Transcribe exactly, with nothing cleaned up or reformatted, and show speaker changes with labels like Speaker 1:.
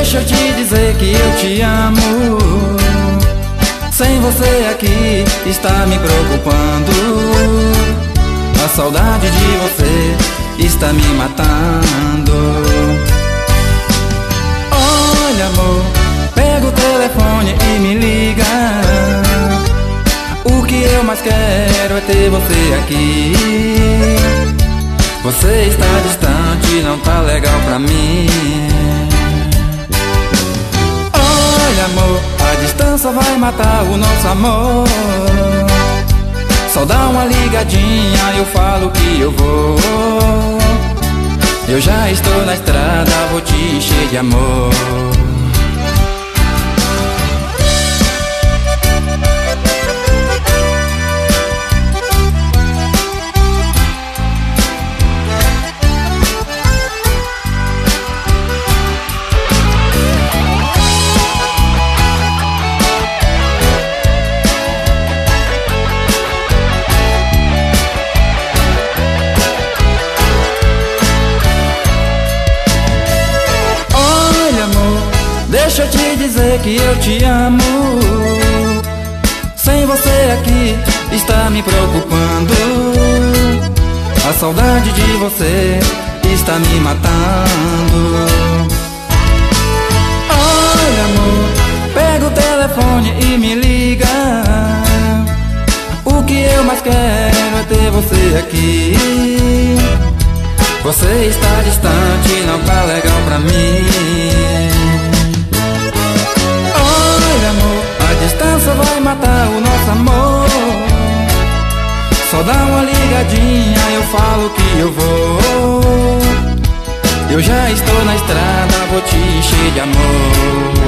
Speaker 1: Deixa eu te dizer que eu te amo. Sem você aqui está me preocupando. A saudade de você está me matando. Olha, amor, pega o telefone e me liga. O que eu mais quero é ter você aqui. Você está distante, não tá legal pra mim. Olha, amor, a distância vai matar o nosso amor. Só dá uma ligadinha, eu falo que eu vou. Eu já estou na estrada, vou te encher de amor. Deixa eu te dizer que eu te amo. Sem você aqui está me preocupando. A saudade de você está me matando. Olha, amor, pega o telefone e me liga. O que eu mais quero é ter você aqui. Você está distante, não tá legal pra mim. A distância vai matar o nosso amor. Só dá uma ligadinha, eu falo que eu vou. Eu já estou na estrada, vou te encher de amor.